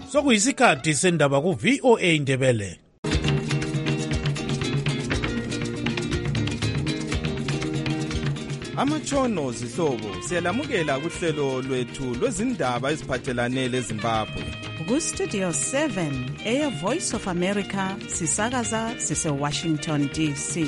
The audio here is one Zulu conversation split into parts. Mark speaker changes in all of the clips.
Speaker 1: Sokuyisikhathi sendaba ku VOA Ndebele.
Speaker 2: Amatshono zihlobo siyalamukela kuhlelo lwethu lwezindaba eziphathelane leZimbabwe.
Speaker 3: Ku-Studio 7 Air Voice of America sisakaza sise-Washington DC.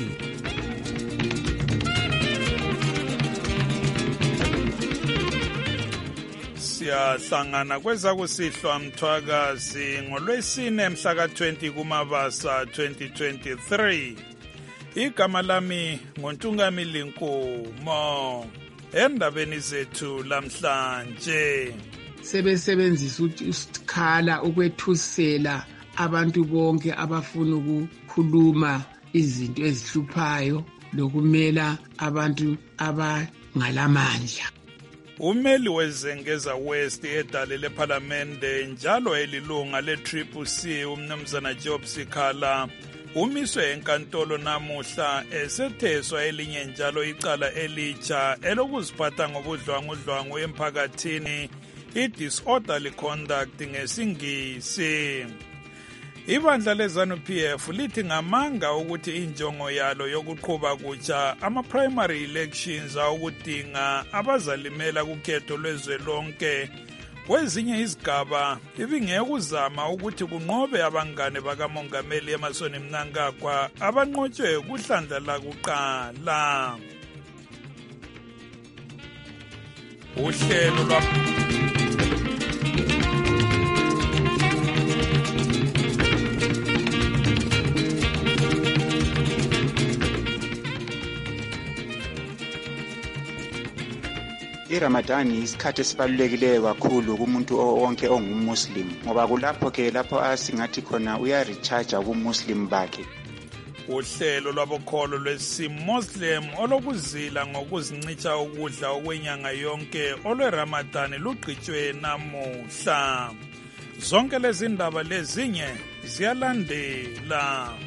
Speaker 4: Siyahlangana kwezakusihlwa mthwakazi ngolwesine mhla ka-20 kuMabasa 2023. Igama lami nguNtungamili Nkomo. Endabeni zethu lamhlanje
Speaker 5: sebesebenzisa isikhala ukwethusela abantu bonke abafuna ukukhuluma izinto ezihluphayo lokumela abantu abangalamandla.
Speaker 4: Umeli wezengeza West edale lePhalamende njalo elilunga le-CCC umnumzana Job Sikhala umiswe enkantolo namuhla esetheswa elinye njalo icala elitsha elokuziphatha ngobudlwangudlwangu emphakathini, i-disorderly conduct ngesingisi. Ibandla leZANU-PF lithi ngamanga ukuthi injongo yalo yokuqhuba kutsha ama-primary elections awukudinga abazalimela kukhetho lwezwelonke kwezinye izigaba ibingekuzama ukuthi kunqobe abangane bakamongameli Emmerson Mnangagwa abanqotshwe kuhlandla lakuqala. Uhlelo lwa
Speaker 6: iRamadan isikhathi esibalulekileyo kakhulu kumuntu wonke ongummuslim ngoba kulapho ke lapho asingathi khona uya-recharge kumuslim bakhe.
Speaker 4: Uhlelo lwabokholo lwesi-Muslim olokuzila ngokuzincicha ukudla okwenyanga yonke olweRamadan lugqitshwe namuhla. Zonke lezi ndaba lezinye ziyalandela.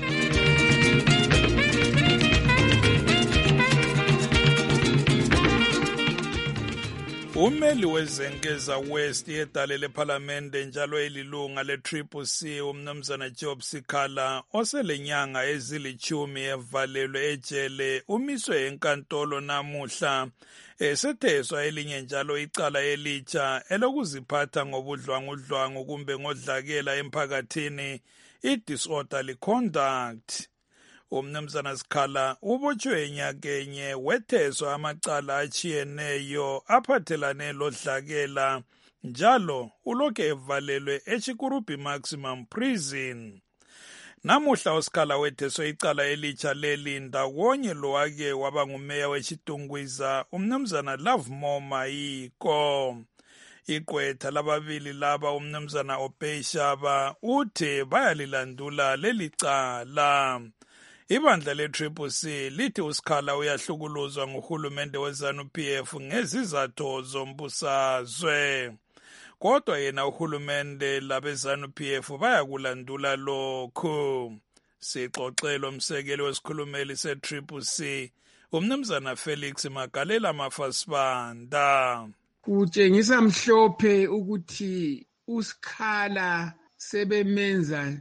Speaker 4: Umeli wezengeza West edale lePhalamende njalo elilunga le-CCC umnumzana Job Sikhala oselenyanga ezilithumi evalelwe ejele umiswe enkantolo namuhla esetheswa elinye njalo icala elitsha elokuziphatha ngobudlwangudlwangu kumbe ngodlakela emphakathini, i-disorderly conduct. Umnumzana Sikhala ubotshwe nyakenye wetheswa amacala achiyeneyo aphathelane lodlakela njalo ulokhu evalelwe eChikurubi Maximum Prison. Namuhla uSikhala wetheswe icala elitsha lelinda wonye lowake waba ngumeya weChitungwiza umnumzana Lovemore Mayiko. Igqwetha lababili laba umnumzana Obey Shaba uthe bayalilandula lelicala. Ibandla le-CCC lithi uSikhala uyahlukuluzwa nguhulumende weZANU-PF ngezizathu zombusazwe. Kodwa yena uhulumende labeZANU-PF bayakulandula lokhu. Sixoxele umsekeli wesikhulumeli se-CCC umnumzana Felix Magalela Mafasibanda.
Speaker 5: Kutshengisa mhlophe ukuthi uSikhala sebemenza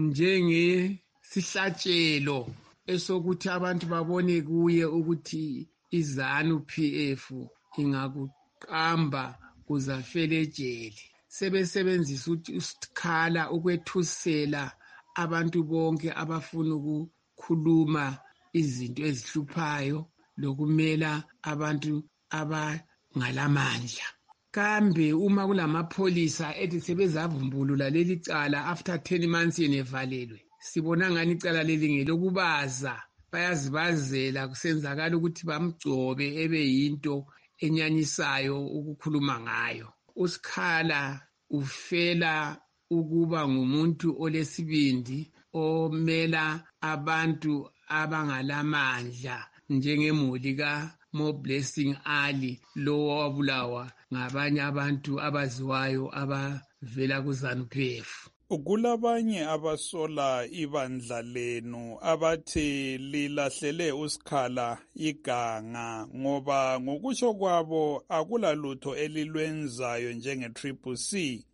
Speaker 5: njengesihlathelo esokuthi abantu babone kuye ukuthi iZANU-PF ingakuqamba uzafela ejele. Sebesebenzisa isikhala ukwethusela abantu bonke abafuna ukukhuluma izinto ezihluphayo lokumela abantu abangalamandla. Kambe uma kulamapholisa ethi sebezavumbulula leli cala after 10 months yenevalelwe, sibona ngani icala leli ngelokubaza, bayazibazela kusenzakala ukuthi bamgcobe ebe yinto enyanyisayo ukukhuluma ngayo. uSikhala ufela ukuba ngumuntu olesibindi omela abantu abangalamandla njengemuli kaMoblessing Ali lo wabulawa ngabanye abantu abaziwayo abavela kuZANU-PF.
Speaker 4: Kulabanye abasola ibandla lenu abathi lilahlele uSikhala iganga ngoba ngokusho kwabo akulalutho elilwenzayo njenge-CCC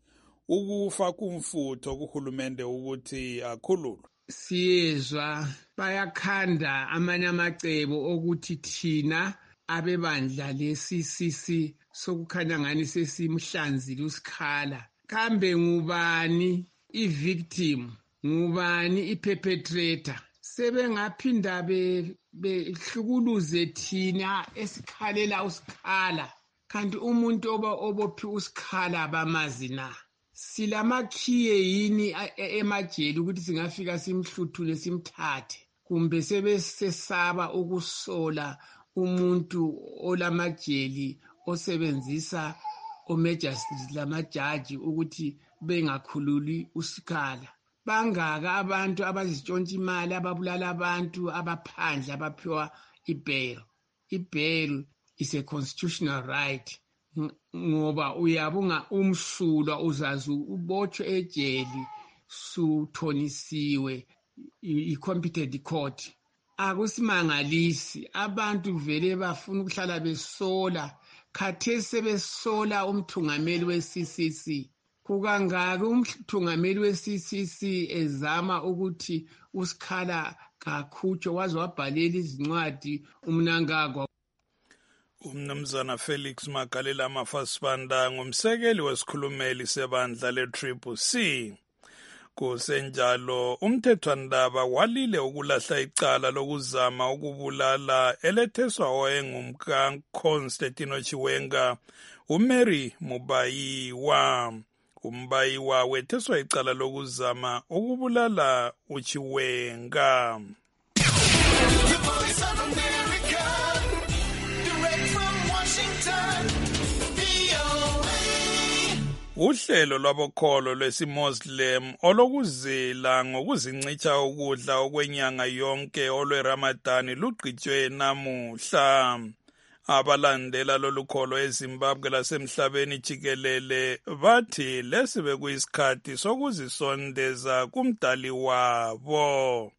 Speaker 4: ukufa kumfutho kuhulumende ukuthi akhululwe.
Speaker 5: Siyezwa bayakhanda amanye amacebo okuthi thina abebandla le-CCC sokukhanya ngani sesimhlanzile uSikhala. Kambe ngubani i-victim, ngubani i-perpetrator? Sebengaphinda behlukuluze thina esikhalela uSikhala, kanti umuntu obophi uSikhala bamazi na? Silamakhiye yini emajele ukuthi singafika simhluthule simthathe, kumbe sebesesaba ukusola umuntu olamajeli osebenzisa omajisithi lamajaji ukuthi bengakhululi uSikhala? Bangaka abantu abazitshontsha imali, ababulala abantu, abaphandle abaphiwa i-bail. I-bail is a constitutional right. Ngoba uyabunga umsulwa uzazi ubotshwe ejeli suthonisiwe i-competent court. Akusimangalisi, abantu vele bafuna ukuhlala besola. Khathesi sebesola umthungameli we-CCC. Kukangaki umthungameli we-CCC ezama ukuthi uSikhala kakhutshwe, waze wabhalela izincwadi umnankagwa.
Speaker 4: Umnumzana Felix Magalela Mafasibanda ngumsekeli wesikhulumeli sebandla le-CCC. Kusenjalo umthethwandaba walile ukulahla icala lokuzama ukubulala eletheswa owayengumka Constantino Chiwenga uMary Mubayiwa. UMbayiwa wetheswa icala lokuzama ukubulala uChiwenga. Uhlelo lwabokholo lwesiMuslim olokuzila ngokuzincicha ukudla okwenyanga yonke olweRamadan lugqitshwe namuhla. Abalandela lolukholo eZimbabwe lasemhlabeni jikelele bathi lesi bekuyisikhathi sokuzisondeza kumdali wabo.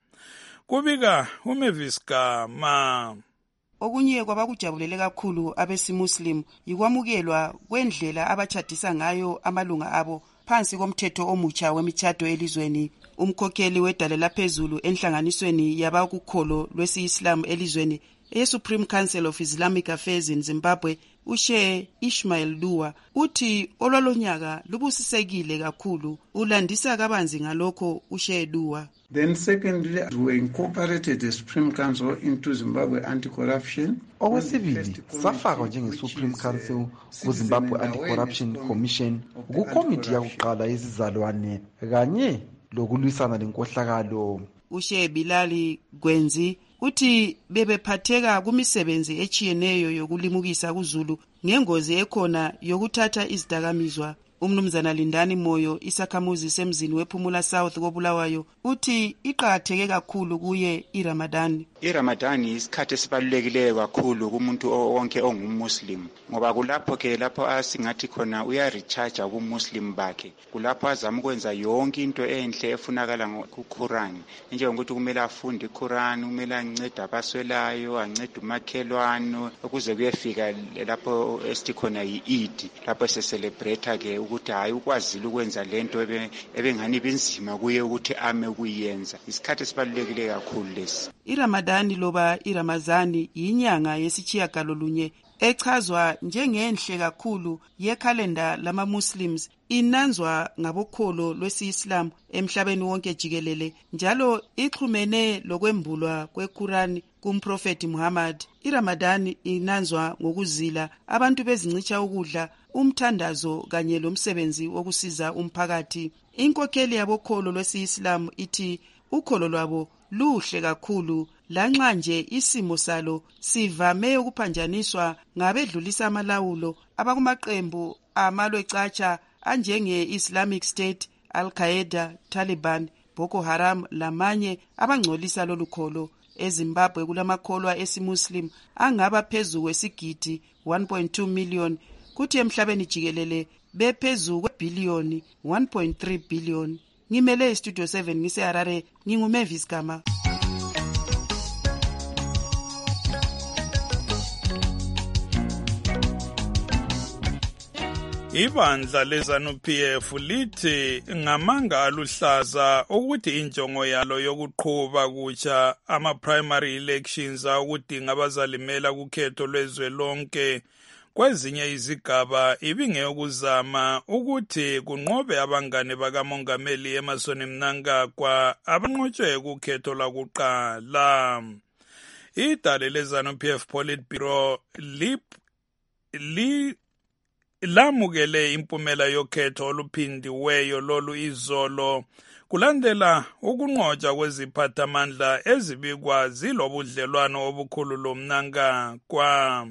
Speaker 4: Kubika uMavis Gama.
Speaker 7: Okunye kwabakujabulele kakhulu abesimuslim yikwamukelwa kwendlela abatshadisa ngayo amalunga abo phansi komthetho omutsha wemitshato elizweni. Umkhokheli wedale laphezulu enhlanganisweni yabakukholo lwesi-Islam elizweni e-Supreme Council of Islamic Affairs in Zimbabwe, uSheikh Ismail Dua, uthi olwalonyaka lubusisekile kakhulu. Ulandisa kabanzi ngalokho uSheikh Dua.
Speaker 8: Then secondly, we incorporated the Supreme Council into Zimbabwe Anti-Corruption.
Speaker 9: Okwesibili, safakwa njenge-Supreme Council ku-Zimbabwe Anti-Corruption Commission kukomiti yakuqala yezizalwane kanye lokulwisana lenkohlakalo.
Speaker 7: uSheikh Bilali Gwenzi uthi bebephatheka kumisebenzi echiyeneyo yokulimukisa kuZulu ngengozi ekhona yokuthatha izidakamizwa. Umnumzana Lindani Moyo, isakhamuzi semzini wePhumula South koBulawayo, uthi iqhatheke kakhulu kuye iRamadan.
Speaker 6: iRamadan isikhathi esibalulekileyo kakhulu kumuntu wonke ongummuslim, ngoba kulapho ke lapho asingathi khona uyarecharge ubumuslim bakhe. Kulapho azama ukwenza yonke into enhle efunakala kuQuran, njengokuthi kumele afunde iQuran, kumele ancede abaswelayo, ancede umakhelwane ukuze kuyefika lapho esithi khona yi-Eid, lapho seselebrate ke ukuthi hayi ukwazile ukwenza lento ebengani benzima kuye ukuthi ame kuyenza. Isikhathi esibalulekile kakhulu lesi.
Speaker 7: iRamadan loba iRamazani yinyanga yesitshiyagalolunye echazwa njengenhle kakhulu yekhalenda lama-Muslims, inanzwa ngabokholo lwesi-Islam emhlabeni wonke jikelele, njalo ixhumene lokwembulwa kweQuran kumprofeti Muhammad. iRamadan inanzwa ngokuzila, abantu bezincicha ukudla, umthandazo kanye lomsebenzi wokusiza umphakathi. Inkokheli yabokholo lwesi-Islam ithi ukholo lwabo luhle kakhulu, lanxa nje isimo salo sivame ukuphanjaniswa ngabedlulisa amalawulo abakumaqembu amalwecatsha anjenge-Islamic State, Al-Qaeda, Taliban, Boko Haram lamanye abangcolisa lolukholo. EZimbabwe kulamakholwa esimuslim angaba phezu kwesigidi 1.2 million, kuthi emhlabeni jikelele bephezu kwebhiliyoni 1.3 billion. Ngimele iStudio 7 ngiseHarare, nginguMavis Gama.
Speaker 4: Ibandla leZANU-PF lithi ngamanga aluhlaza ukuthi injongo yalo yokuqhuba kutsha ama-primary elections ukudinga abazalimela kukhetho lwezwe lonke kwezinye izigaba ibingeyokuzama ukuthi kunqobe abangane bakamongameli Emmerson Mnangagwa abanqotshwe kukhetho lwakuqala. Idale leZANU-PF Politburo lamukele impumela yokhetho oluphindiweyo lolu izolo kulandela ukunqotshwa kweziphathamandla ezibikwa zilobudlelwano obukhulu loMnangagwa.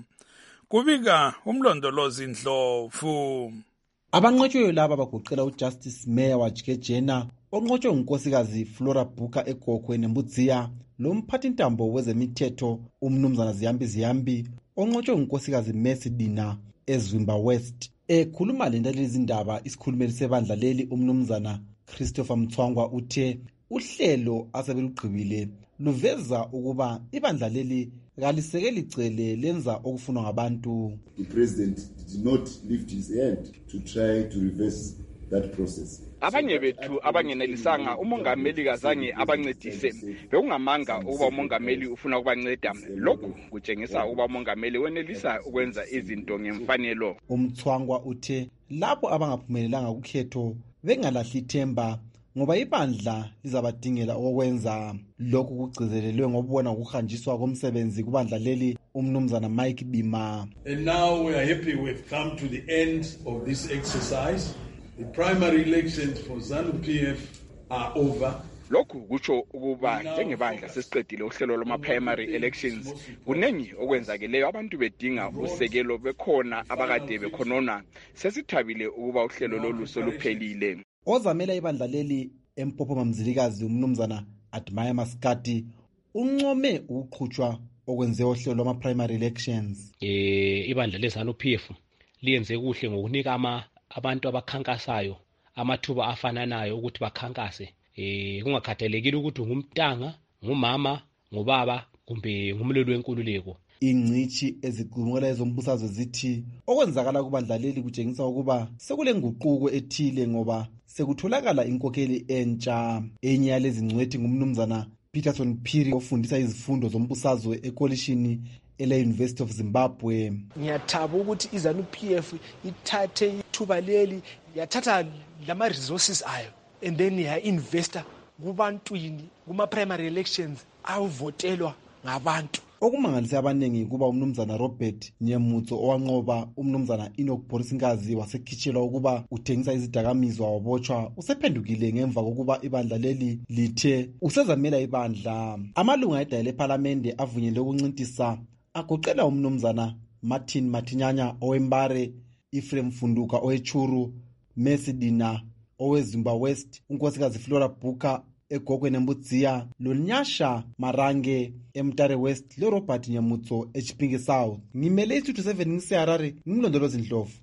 Speaker 4: Kubika umlondolozi Ndlovu.
Speaker 9: Abanqotshweyo laba bagoqela uJustice Mayor Wajikejena onqotshwe ngunkosikazi Flora Buka eGogwe neMbudziya, lo mphathintambo wezemithetho umnumzana Ziyambi onqotshwe ngunkosikazi Mercy Dina eZwimba West. Ekhuluma lendaba izindaba isikhulumeli sebandla leli umnumzana Christopher Mthwangwa uthe uhlelo asebelugqibile luveza ukuba ibandla leli kalisekeli cele lenza okufunwa ngabantu.
Speaker 10: The president did not lift his hand to try to reverse that process.
Speaker 11: Abanye bethu abangenelisanga umongameli kazange abancedise. Bekungamanga ukuba umongameli ufuna ukubanceda. Lokhu kutshengisa ukuba umongameli wenelisa ukwenza izinto ngemfanelo.
Speaker 9: Umthwangwa uthe lapho abangaphumelelanga kukhetho bengalahli ithemba ngoba ibandla lizabadingela okwenza. Lokhu kugcizelelwe ngobona ukuhanjiswa komsebenzi kubandla leli umnumzana Mike Bima.
Speaker 12: And now we are happy we've come to the end of this exercise. The primary elections for ZANU-PF are over.
Speaker 11: Lokhu kutsho ukuba njengebandla sesiqedile uhlelo lwama-primary elections. Kunengi okwenzakeleyo abantu bedinga usekelo bekhona abakade bekhonona. Sesithabile ukuba uhlelo lolu soluphelile.
Speaker 9: Ozamela ibandla leli eMpopo Mamzilikazi umnumzana Admire Maskati uncome ukuqhutshwa okwenze uhlelo lwama-primary elections.
Speaker 13: Ibandla leZANU-PF liyenze kuhle ngokunika abantu abakhankasayo amathuba afananayo ukuthi bakhankase kungakhathalekile ukuthi ngumntanga, ngumama, ngubaba kumbe ngumlilo wenkululeko.
Speaker 9: Ingcithi eziqhumula ezombusazwe zithi okwenzakala kubandla leli kutshengisa ukuba sekule nguquko ethile ngoba sekutholakala inkokheli entsha. Enye yalezi ngcwethi ngumnumzana Peterson Phiri ofundisa izifundo zombusazwe ekolishini ele-University of Zimbabwe.
Speaker 14: Ngiyathaba ukuthi iZANU-PF ithathe ithuba leli yathatha lama-resources ayo and then ya-investa kubantwini kuma-primary elections awuvotelwa ngabantu.
Speaker 9: Okumangalisa abaningi kuba umnumzana Robert Nyemutso owanqoba umnumzana Enoch Borisingazi wasekhitshelwa ukuba uthengisa izidakamizwa wabotshwa usephendukile ngemva kokuba ibandla leli lithe usezamela ibandla. Amalunga edale leParlamente avunyelwe ukuncintisa agoqela umnumzana Martin Matinyanya owembare, Ephraim Funduka owechuru, Mercy Dina oweZwimba West, unkosikazi Flora Buka eGogwe neMbudziya, loNyasha Marange eMtare West, leRobert Nyamutso eChipinge South. Ngimele isithuthi 7 ngiseharare ngimlondolozi Ndlovu.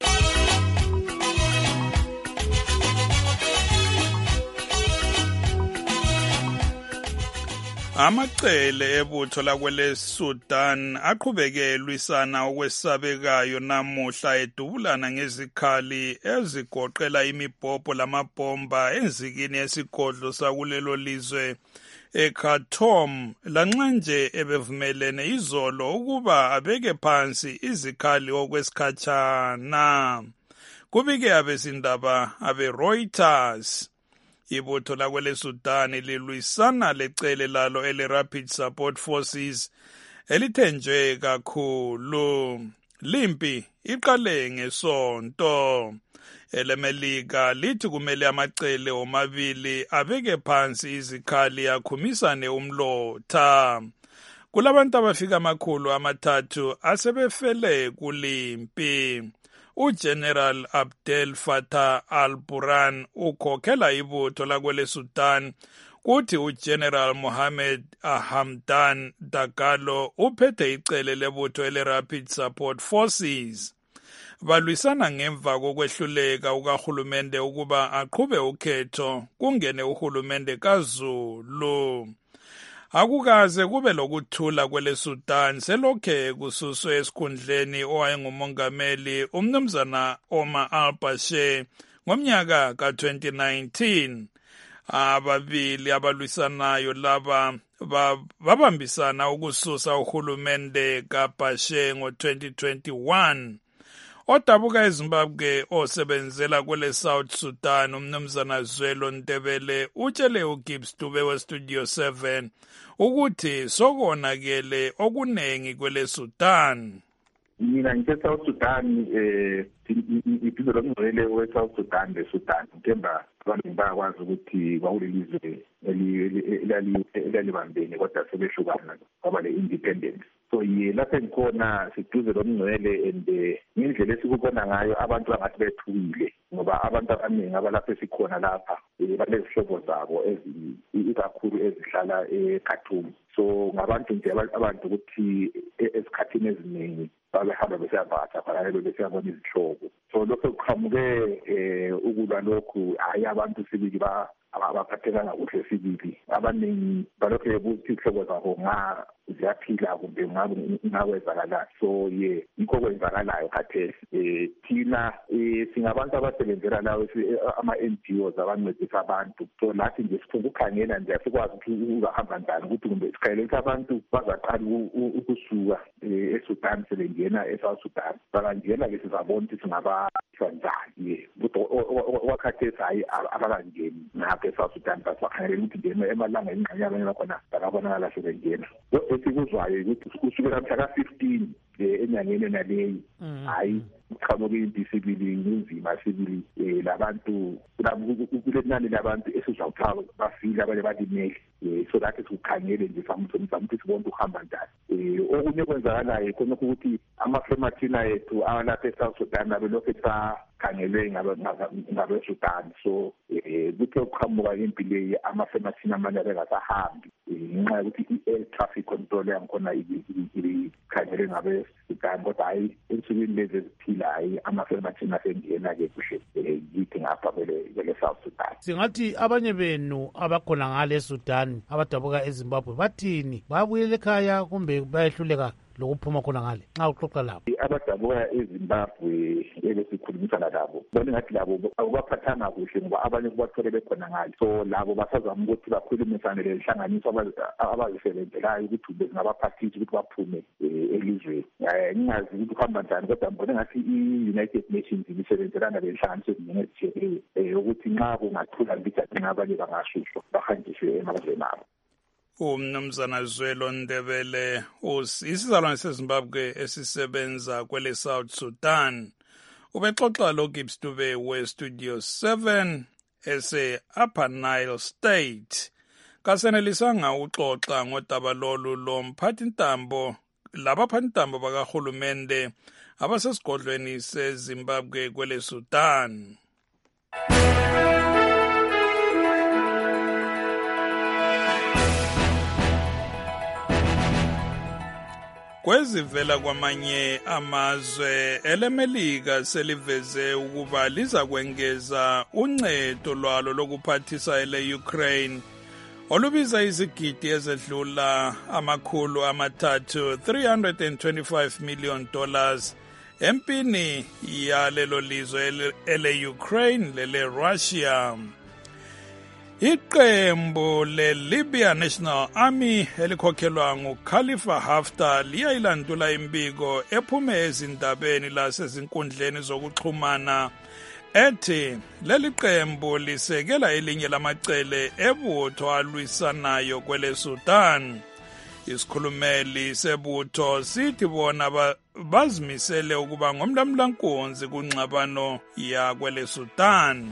Speaker 4: Amacele ebutho lakwele Sudan aqhubeke lwisana okwesabekayo namuhla edubulana ngezikhali ezigoqela imibhobho lamabhomba enzikini esigodlo sakulelo lizwe eKhartoum lanxa nje ebevumelene izolo ukuba abeke phansi izikhali okwesikhatshana. Kubike abezindaba abeReuters. Ibutho lakwele Sudan lilwisana lecele lalo ele-Rapid Support Forces elithenjwe kakhulu. Limpi iqale ngesonto. EleMelika lithi kumele amacele omabili abeke phansi izikhali akhumisane umlotha. Kulabantu abafika 300 asebefele kulimpi. uGeneral Abdel Fattah al-Burhan ukhokhela ibutho lakwele Sudan kuthi uGeneral Mohammed Hamdan Dagalo uphethe icele lebutho ele-Rapid Support Forces. Balwisana ngemva kokwehluleka ukahulumende ukuba aqhube ukhetho kungene uhulumende kaZulu. Akukaze kube lokuthula kwele Sudan selokhe kususwe esikhundleni owayengumongameli umnumzana Omar al-Bashir ngomnyaka ka-2019. Ababili abalwisanayo laba babambisana ukususa uhulumende kaBashir ngo-2021. Odabuka eZimbabwe osebenzela kwele South Sudan umnumzana Zwelo Ndebele utshele uGibbs Dube weStudio 7 ukuthi sokonakele okunengi kwele Sudan.
Speaker 15: Mina nge-South Sudan iphilo lomngcwele we-South Sudan le-Sudan ngithemba abantu bayakwazi ukuthi kwakulelizwe elalibambene kodwa sebehlukana kwaba le-independence. So lapho engikhona siduze lomngcwele and ngendlela esikubona ngayo abantu bangathi bethukile ngoba abantu abaningi abalapho esikhona lapha balezihlobo zabo ikakhulu ezihlala eKhartoum. So ngabantu nje abantu ukuthi esikhathini eziningi babehamba besiyabhatha phakathi besiyabona izihlobo. So lokho kuqhamuke ukulwa lokhu hayi abantu sibili abaphathekanga kuhle sibili abaningi balokho bebuthi ihlobo zabo ziyaphila kumbe ngakwenzakalayo. So yikho kwenzakalayo khathesi. Thina singabantu abasebenzela lawo ama-NGOs abancedisa abantu. So lathi nje sifuna ukukhangela nje asikwazi ukuthi uzahamba njani ukuthi kumbe sikhayelisa abantu bazaqala ukusuka eSudan sebengena eSouth Sudan. Bangangena-ke sizabona ukuthi singabashwa njani. Wakhathesi hayi abakangeni ngapha eSouth Sudan basakhangelela ukuthi ngena emalanga engqanya abanye bakhona bakabonakala sebengena. Esikuzwayo ukuthi kusukela mhla ka-15 enyangeni enaleyi hayi uqhamuke impi sibili nzima sibili labantu kule nani labantu esizawuthawa bafile abanye balimele. So lathi sikukhangele nje samthi sibone ukuhamba njani. Okunye kwenzakalayo khona ukuthi amafemathina ethu alapha eSouth Sudan abelokhu esakhangelwe ngabeSudan. So kuthe ukuqhamuka impi leyi amafemathina amanye abengasahambi ngenxa yokuthi i-air traffic control yangikhona ikhangelwe ngabeSudan kodwa hayi ensukwini lezi eziphila hayi amafemathina asengena-ke kuhle yithi ngapha kwele South Sudan.
Speaker 1: Singathi abanye benu abakhona ngale Sudan abadabuka eZimbabwe bathini babuyele ekhaya kumbe bayehluleka lokuphuma khona ngale nxa uxoxa lapho?
Speaker 15: Abadabuka eZimbabwe ebesikhulumisana labo bona ngathi labo akubaphathanga kuhle ngoba abanye kubathole bekhona ngale. So labo basazama ukuthi bakhulumisane lenhlanganiso abazisebenzelayo ukuthi bezingabaphathisa ukuthi baphume elizweni. Ngingazi ukuthi kuhamba njani kodwa ngibona ngathi i-United Nations ibisebenzelana lenhlanganiso eziningi ukuthi nxa kungathula ukuthi abanye bangashushwa bahanjiswe emazweni abo.
Speaker 4: Umnumzana Zwelo Ndebele isizalwane seZimbabwe esisebenza kwele South Sudan ubexoxa loGibbs Dube weStudio 7 ese-Upper Nile State. Kasenelisanga uxoxa ngodaba lolu lomphathintambo labaphathintambo bakahulumende abasesigodlweni seZimbabwe kwele Sudan. Kwezivela kwamanye amazwe elemelika seliveze ukuba liza kwengeza uncedo lwalo lokuphathisa ele-Ukraine olubiza izigidi ezedlula $325 million empini yalelo lizwe ele-Ukraine lele-Russia. Iqembu le-Libya National Army elikhokhelwa nguKhalifa Haftar liyayilandula imbiko ephume ezindabeni lasezinkundleni zokuxhumana ethi leli qembu lisekela elinye lamacele ebutho alwisanayo kwele Sudan. Isikhulumeli sebutho sithi bona bazimisele ukuba ngomlamlankunzi kungxabano yakwele Sudan.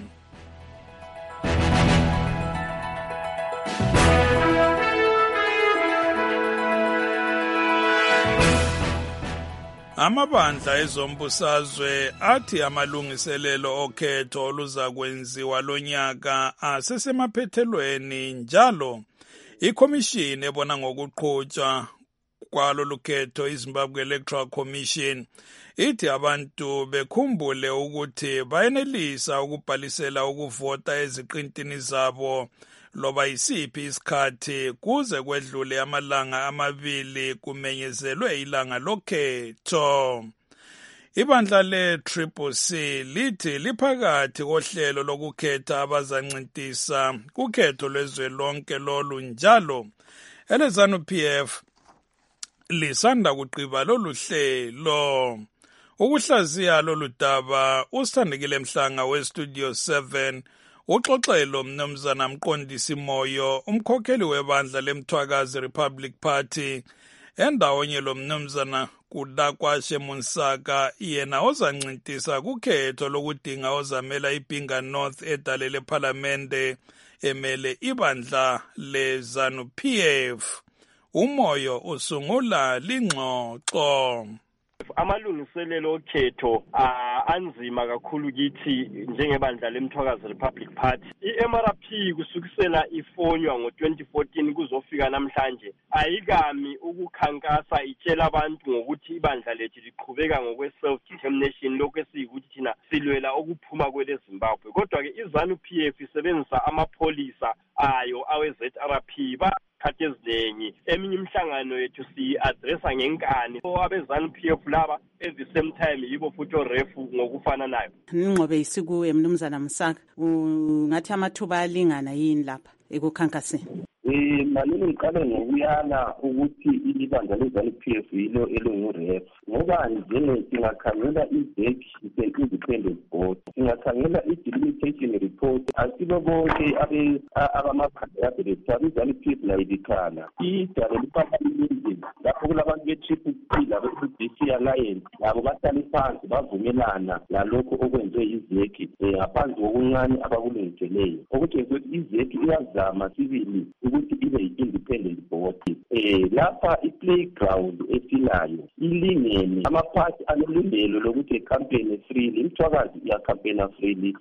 Speaker 4: Amabandla ezombusazwe athi amalungiselelo okhetho oluza kwenziwa lonyaka asesemaphethelweni njalo. Ikhomishini ebona ngokuqhutshwa kwalolu khetho iZimbabwe Electoral Commission ithi abantu bekhumbule ukuthi bayenelisa ukubhalisela ukuvota eziqintini zabo loba isiphi isikhathi kuze kwedlule amalanga amabili kumenyezelwe ilanga lokhetho. Ibandla le-CCC lithi liphakathi kohlelo lokukhetha abazancintisa kukhetho lwezwelonke lolu njalo eleZANU-PF lisanda kuqiba lolu hlelo. Ukuhlaziya lolu daba uSithandekile Mhlanga weStudio 7 uxoxelo mnumzana Mqondisi Moyo umkhokheli webandla leMthwakazi Republic Party endawonye lo mnumzana Kudakwashe Munsaka yena ozancintisa kukhetho lokudinga ozamela iBhinga North edalele ePhalamende emele ibandla leZANU-PF. Umoyo usungula lingxoxo.
Speaker 16: Amalungiselelo okhetho anzima kakhulu kithi njengebandla leMthwakazi Republic Party. I-MRP kusukisela ifonywa ngo-2014 kuzofika namhlanje ayikami ukukhankasa itshela abantu ngokuthi ibandla lethu liqhubeka ngokwe-self-determination lokhu esiyikuthi thina silwela ukuphuma kweleZimbabwe. Kodwa-ke iZANU-PF isebenzisa amapholisa ayo awe-ZRP khathi eziningi eminye imihlangano yethu si-adressa ngenkani abeZANU-PF laba at the same time yibo futhi orefu ngokufananayo.
Speaker 3: Ningqobe isikuwe mnumzana Msaka ungathi amathuba alingana yini lapha ekukhankaseni?
Speaker 17: Malini ngiqale ngokuyala ukuthi ibandla leZANU-PF yilo elinguref ngoba nje singakhangela i-DEC independent board, singakhangela i-delimitation report asibo bonke abamacandidates abeZANU-PF layibikhala idale liphakathi lapho kulabantu be-TPP labe-DC Alliance labo bahlale phansi bavumelana nalokho okwenziwe i-DEC ngaphansi kokuncane abakulungiseleyo ukuthi i-DEC iyazama sibili ukuthi ibe yi-independent board. Lapha i-playground esilayo ilingene amaphathi anelungelo lokuthi campaign freely, iMthwakazi iyakhampena freely,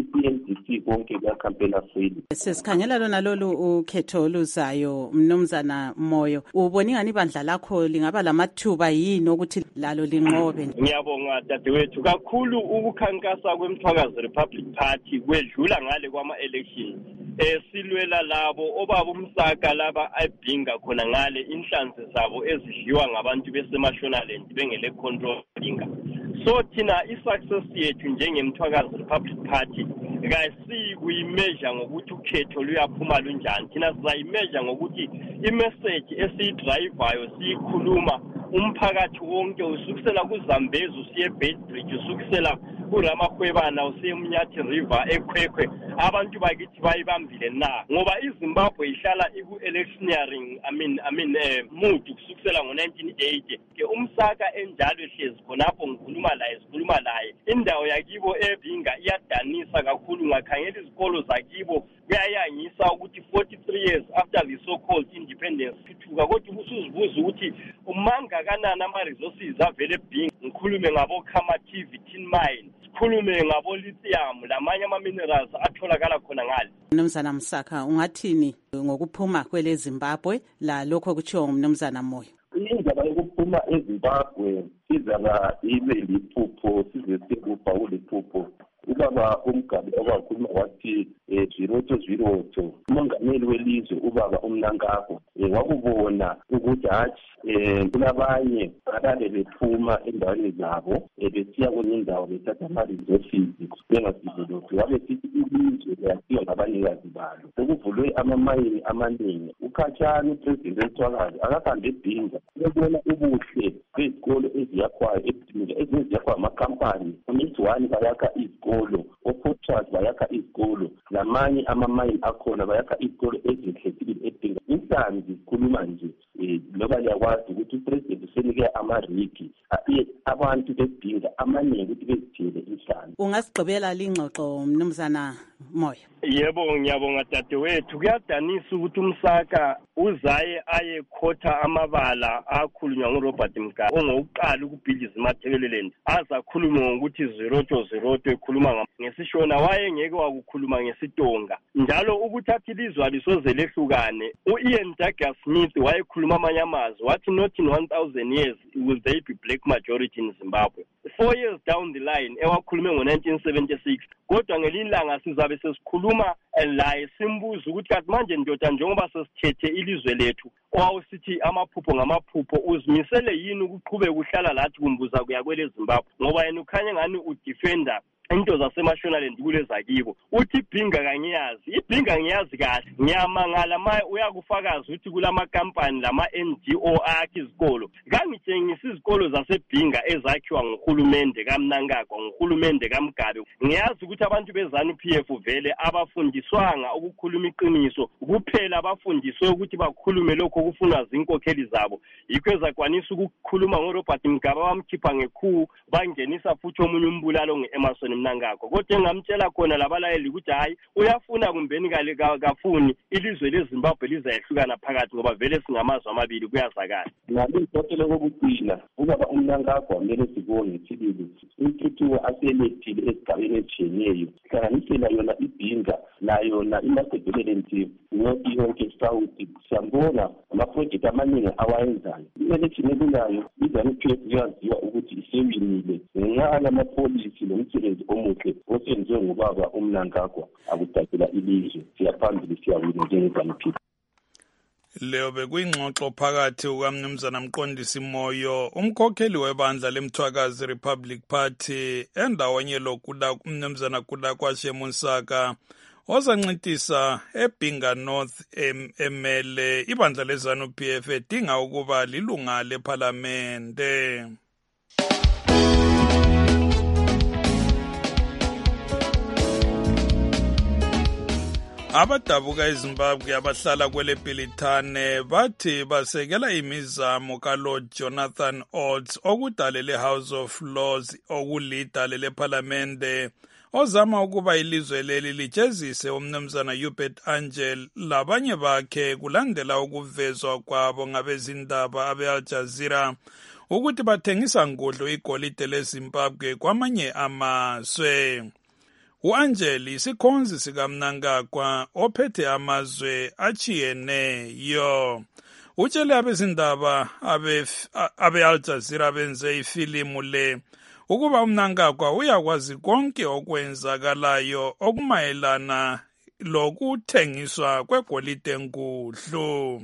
Speaker 17: i-TPC konke kuyakhampena freely.
Speaker 3: Sesikhangela lona lolu ukhetho oluzayo mnumzana Moyo, ubona ingani ibandla lakho lingaba lamathuba yini ukuthi lalo linqobe?
Speaker 16: Ngiyabonga dadewethu kakhulu ukukhankasa kweMthwakazi Republic Party kwedlula ngale kwama-election. Silwela labo obaba umsaka laba ayibhinga khona ngale inhlanzi zabo ezidliwa ngabantu beseMashonaland bengele controllinga. So thina i-success yethu njengeMthwakazi Republic Party kayisikuyimeasure ngokuthi ukhetho luyaphuma lunjani. Thina sizayimeasure ngokuthi imessage esiyidrayivayo siyikhuluma umphakathi wonke usukusela kuZambezi usiye Beitbridge usukusela kuRamahwebana usiye eMnyathi River eKhwekhwe abantu bakithi bayibambile na ngoba iZimbabwe ihlala iku-electioneering mood kusukisela ngo-1980 ke umsaka enjalo ehlezi khonapho ngikhuluma laye indawo yakibo eBhinga iyadanisa kakhulu ngakhangela izikolo zakibo kuyayangisa ukuthi 43 years after the so-called independence thuthuka kodwa ubusuzibuza ukuthi umanga kanani ama-resources avele eBhinga ngikhulume ngabo-Khamathi tin mine sikhulume ngabo-lithium lamanye ama-minerals atholakala khona ngale.
Speaker 3: Mnumzana Msaka ungathini ngokuphuma kweleZimbabwe la lokho kutshiwo ngumnumzana Moyo?
Speaker 17: Indaba yokuphuma eZimbabwe sizaba ibe liphupho size sikubhawule iphupho. Ubaba uMgabe okwakhuluma wathi 0-0 umongameli welizwe ubaba uMnankako wakubona ukuthi hathi kulabanye abade bephuma endaweni zabo besiya kwenye indawo bethatha ama-resources bengasizolokhu wabe sithi ilizwe liyasiwa ngabanikazi balo sekuvulwe amamayini amaningi. Ukhatshana upresident weMthwakazi akahambe eBhinga ubona ubuhle bezikolo eziyakhwayo eBhinga ezinye ziyakhwayo amakampani uNidzwani bayakha izikolo oPortras bayakha izikolo lamanye amamayini akhona bayakha izikolo ezinhlekile eBhinga. Inhlanzi zikhuluma nje loba liyakwazi ukuthi upresident usenike amarigi abantu beBhinga amaningi ukuthi bezithele inhlanzi.
Speaker 3: Ungasigqibela lingxoxo mnumzana Moyo?
Speaker 16: Yebo ngiyabonga dadewethu kuyadanisa ukuthi umsaka uzaye aye khotha amabala akhulunywa nguRobert Mugabe ongokuqala ukubhidliza iMatabeleland azakhuluma ngokuthi 0-0 ekhuluma ngesishona waye ngeke wakukhuluma ngesitonga njalo ukuthi athi ilizwe alisoze lehlukane u-Ian Douglas Smith wayekhuluma amanye amazwi wathi not in 1000 years will there be black majority in Zimbabwe. 4 years down the line ewakhulume ngo-1976 kodwa ngelinye ilanga sizabe sesikhuluma laye simbuza ukuthi kanti manje ndoda njengoba sesithethe ilizwe lethu owawusithi amaphupho ngamaphupho uzimisele yini ukuqhubeka uhlala lathi kumbuza kuya kwele Zimbabwe ngoba yena ukhanye ngani udefender into zaseMashonaland kulezakibo uthi ibhinga kangiyazi ibhinga ngiyazi kahle ngiyamangala maye uyakufakaza ukuthi kulama company lama NGO akhe izikolo kangitshengisa izikolo zasebhinga ezakhiwa nguhulumende kaMnangagwa nguhulumende kaMgabe ngiyazi ukuthi abantu beZANU-PF vele abafundiswanga ukukhuluma iqiniso kuphela abafundiswe ukuthi bakhulume lokho okufunwa zinkokheli zabo yikho ezakwanisa ukukhuluma ngoRobert Mugabe bamkhipha ngekhu bangenisa futhi omunye umbulalo ngeEmerson Mnangagwa kodwa engamtshela khona labalayeli ukuthi hayi uyafuna kumbeni kafuni ilizwe leZimbabwe lizayehlukana phakathi ngoba vele singamazwe amabili kuyazakala
Speaker 17: nalintotele kokuqina ubaba uMnangagwa kumele sibonge thibili intuthuko aselethile esigabeni etshiyeneyo hlanganisela yona ibhinga nayona iMacedonia yonke South siyambona amaprojekti amaningi awayenzayo i-election ebulayo iZANU-PF yaziwa ukuthi isewinile ngenxa yamapolisi nomsebenzi omuhle osenziwe ngubaba uMnangagwa akudatsela ilizwe siyaphambili siyawina njengeZANU-PF.
Speaker 4: Leo bekuyingxoxo phakathi kukaMnumzana Mqondisi Moyo umkhokheli webandla leMthwakazi Republic Party endaweni lokuda uMnumzana Kudakwashe Munsaka ozancintisa eBhinga North emele ibandla leZANU-PF edinga ukuba lilunga lePhalamende. Abadabuka eZimbabwe abahlala kwele Bhilithane bathi basekela imizamo kaLord Jonathan Olds okudalele House of Lords okulidale lePhalamende ozama ukuba ilizwe leli lijezise uMnumzana Hubert Angel labanye bakhe kulandela ukuvezwa kwabo ngabezindaba abe-Al Jazeera ukuthi bathengisa ngudlu igolide leZimbabwe kwamanye amazwe. U-Angel isikhonzi sikaMnangagwa ophethe amazwe achiyeneyo utshele abezindaba abe-Al Jazeera benze ifilimu le ukuba uMnangagwa uyakwazi konke okwenzakalayo okumayelana lokuthengiswa kwegolide ngudlu.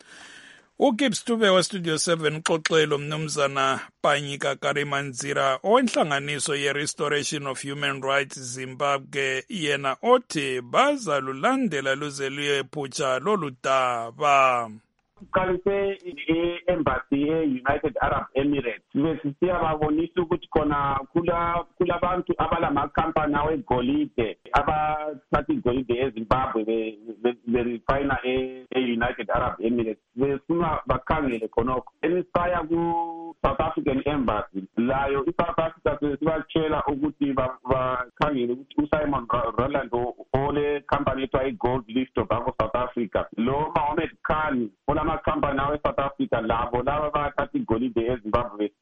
Speaker 4: uGibbs Dube weStudio 7 uxoxelo Mnumzana Panyika Karimanzira owenhlanganiso ye-Restoration of Human Rights Zimbabwe yena othi bazalulandela luze luyephutsha lolu daba.
Speaker 18: Uqalise i-embassy e-United Arab Emirates siyababonisa ukuthi khona kulabantu abalama-company awegolide abathatha igolide eZimbabwe berifayina e-United Arab Emirates besuna bakhangele khonokho enisaya ku-South African Embassy layo i-South Africa sibatshela ukuthi bakhangele ukuthi uSimon Roland ole company ethiwa i-Gold Leaf Tobacco South Africa lo Mohammed Khan olama-company awe-South Africa labo laba bathatha igolide eZimbabwe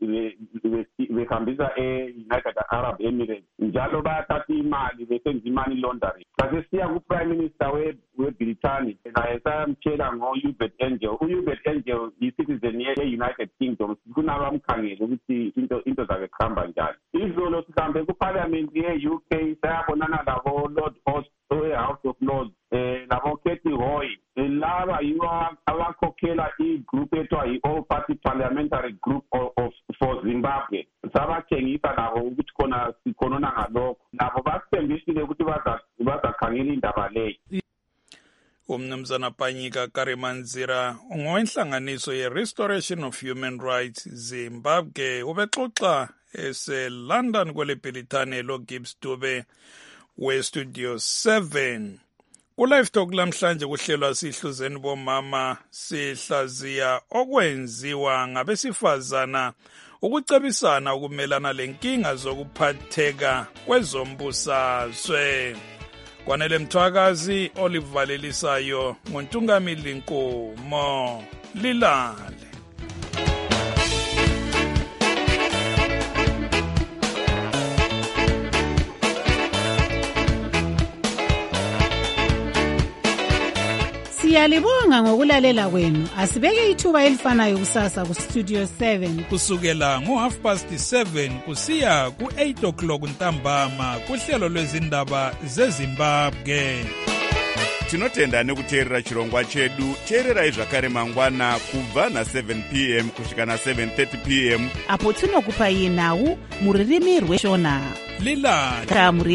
Speaker 18: behambisa e-United Arab Emirates njalo bayathatha imali besenza i-money laundering. Sasesiya ku-Prime Minister weBrithani naye sayamtshela ngo-Hubert Angel. uHubert Angel yi-citizen ye-United Kingdom kunabamkhangele ukuthi into zakhe kuhamba njani. Izolo sihambe kuParliament ye-UK sayabonana labo Lord Host we-House of Lords labo Katie Hoy laba yibo abakhokhela i-group ethiwa yi-All Party Parliamentary Group for Zimbabwe. Sabatshengisa nabo ukuthi khona sikhonona ngalokho nabo basithembisile ukuthi bazakhangela indaba leyo.
Speaker 4: uMnumzana Panyika Karimanzira ngowenhlanganiso ye-Restoration of Human Rights Zimbabwe ubexoxa ese-London kwele Bhilithane loGibbs Dube weStudio 7. Ku-Live Talk lamhlanje kuhlelwa sihluzeni bomama sihlaziya okwenziwa ngabesifazana ukucebisana ukumelana lenkinga zokuphatheka kwezombusazwe. Kwanele Mthwakazi olivalelisayo ngoNtungamili Nkomo lilale.
Speaker 19: Siyalibonga ngokulalela kwenu. Asibeke ithuba elifanayo kusasa ku Studio 7
Speaker 4: kusukela ngo7:30 kusiya ku8 ntambama kuhlelo lwezindaba zeZimbabwe.
Speaker 20: Tinotenda nekuteerera chirongwa chedu. Teererai zvakare mangwana kubva na7 p.m. kusvika na7:30 p.m.
Speaker 21: apo tinokupai nhau muririmi rweshona
Speaker 4: Lila